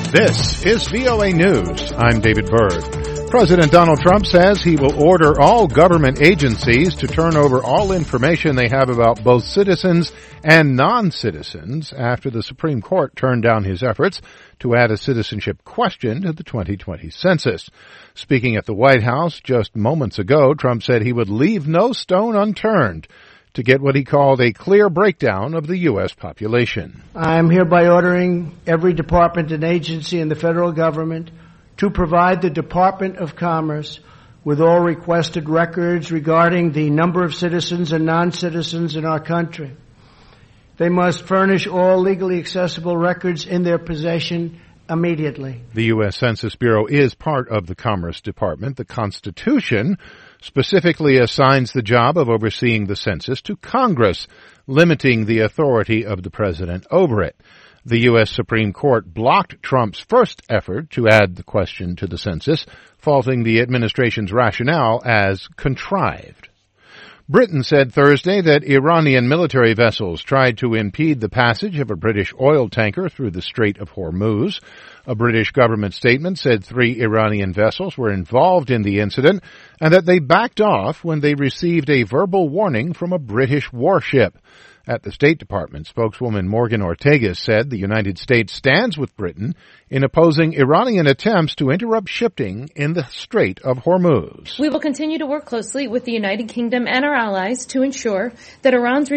This is VOA News. I'm David Byrd. President Donald Trump says he will order all government agencies to turn over all information they have about both citizens and non-citizens after the Supreme Court turned down his efforts to add a citizenship question to the 2020 census. Speaking at the White House just moments ago, Trump said he would leave no stone unturned to get what he called a clear breakdown of the U.S. population. I'm hereby ordering every department and agency in the federal government to provide the Department of Commerce with all requested records regarding the number of citizens and non-citizens in our country. They must furnish all legally accessible records in their possession immediately. The U.S. Census Bureau is part of the Commerce Department. The Constitution specifically assigns the job of overseeing the census to Congress, limiting the authority of the president over it. The U.S. Supreme Court blocked Trump's first effort to add the question to the census, faulting the administration's rationale as contrived. Britain said Thursday that Iranian military vessels tried to impede the passage of a British oil tanker through the Strait of Hormuz. A British government statement said 3 Iranian vessels were involved in the incident and that they backed off when they received a verbal warning from a British warship. At the State Department, spokeswoman Morgan Ortagus said the United States stands with Britain in opposing Iranian attempts to interrupt shipping in the Strait of Hormuz. We will continue to work closely with the United Kingdom and our allies to ensure that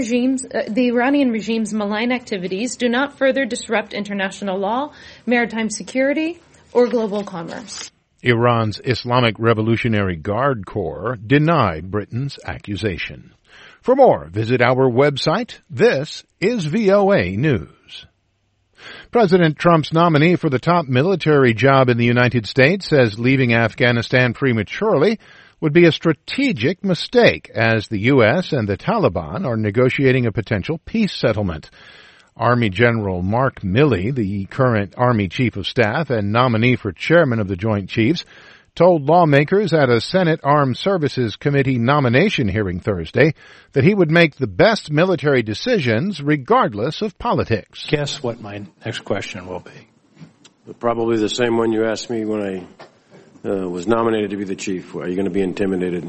the Iranian regime's malign activities do not further disrupt international law, maritime security, or global commerce. Iran's Islamic Revolutionary Guard Corps denied Britain's accusation. For more, visit our website. This is VOA News. President Trump's nominee for the top military job in the United States says leaving Afghanistan prematurely would be a strategic mistake as the U.S. and the Taliban are negotiating a potential peace settlement. Army General Mark Milley, the current Army Chief of Staff and nominee for chairman of the Joint Chiefs, told lawmakers at a Senate Armed Services Committee nomination hearing Thursday that he would make the best military decisions regardless of politics. Guess what my next question will be? Probably the same one you asked me when I was nominated to be the chief. Are you going to be intimidated?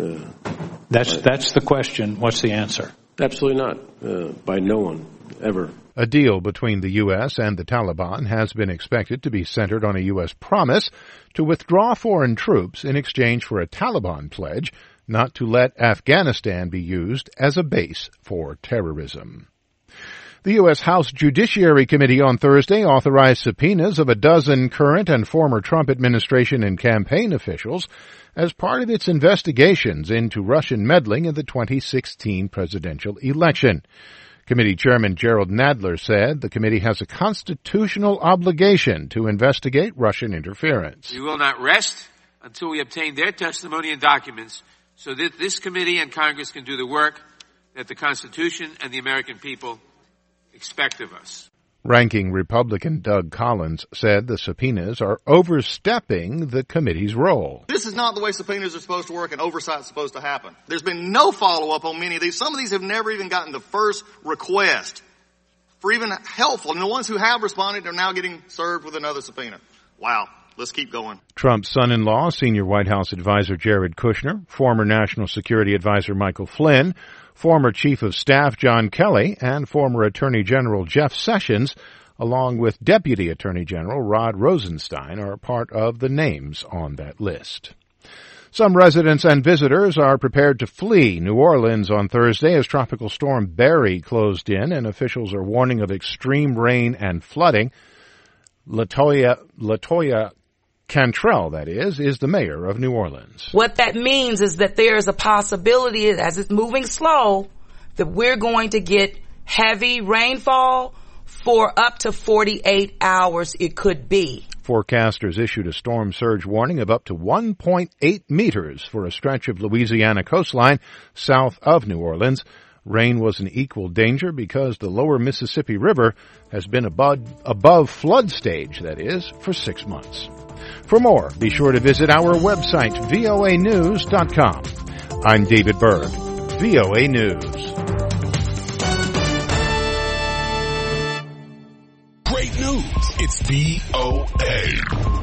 That's the question. What's the answer? Absolutely not. By no one, ever. A deal between the U.S. and the Taliban has been expected to be centered on a U.S. promise to withdraw foreign troops in exchange for a Taliban pledge not to let Afghanistan be used as a base for terrorism. The U.S. House Judiciary Committee on Thursday authorized subpoenas of a dozen current and former Trump administration and campaign officials as part of its investigations into Russian meddling in the 2016 presidential election. Committee Chairman Gerald Nadler said the committee has a constitutional obligation to investigate Russian interference. We will not rest until we obtain their testimony and documents so that this committee and Congress can do the work that the Constitution and the American people expect of us. Ranking Republican Doug Collins said the subpoenas are overstepping the committee's role. This is not the way subpoenas are supposed to work and oversight is supposed to happen. There's been no follow-up on many of these. Some of these have never even gotten the first request for even helpful. And the ones who have responded are now getting served with another subpoena. Wow. Let's keep going. Trump's son-in-law, senior White House advisor Jared Kushner, former National Security Advisor Michael Flynn, former Chief of Staff John Kelly, and former Attorney General Jeff Sessions, along with Deputy Attorney General Rod Rosenstein, are part of the names on that list. Some residents and visitors are prepared to flee New Orleans on Thursday as Tropical Storm Barry closed in, and officials are warning of extreme rain and flooding. Latoya Cantrell, that is the mayor of New Orleans. What that means is that there is a possibility, as it's moving slow, that we're going to get heavy rainfall for up to 48 hours it could be. Forecasters issued a storm surge warning of up to 1.8 meters for a stretch of Louisiana coastline south of New Orleans. Rain was an equal danger because the lower Mississippi River has been above flood stage, that is, for 6 months. For more, be sure to visit our website, voanews.com. I'm David Byrd, VOA News. great news. It's VOA.